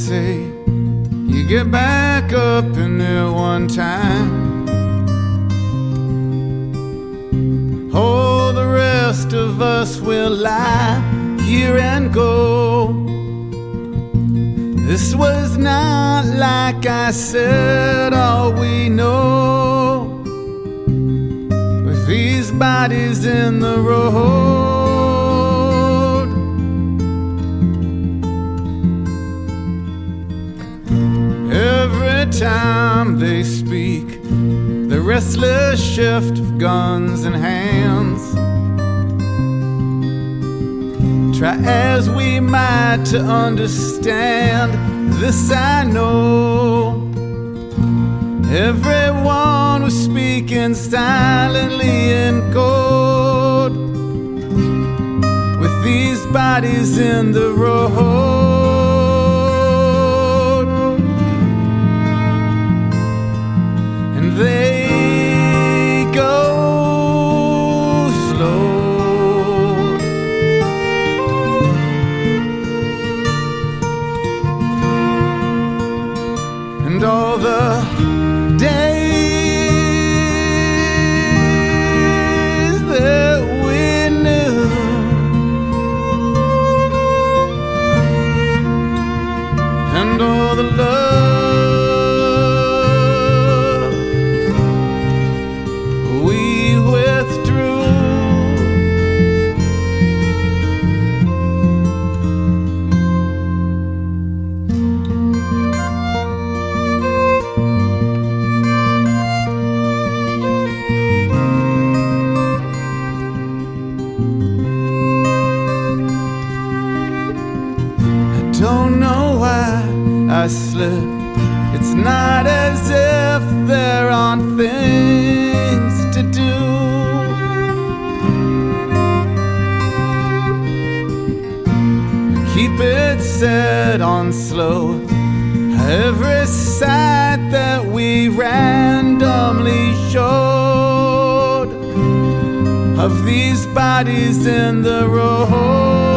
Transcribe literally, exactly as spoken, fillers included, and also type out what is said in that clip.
say you get back up in there one time. Oh, the rest of us will lie here and go. This was not, like I said, all we know. With these bodies in the road, every time they speak, the restless shift of guns and hands. Try as we might to understand, this I know. Everyone was speaking silently in code. With these bodies in the road, and they go slow. And all the days that we knew, and all the love we withdrew. Don't know why I slip. It's not as if there aren't things to do. Keep it set on slow. Every sight that we randomly showed of these bodies in the road.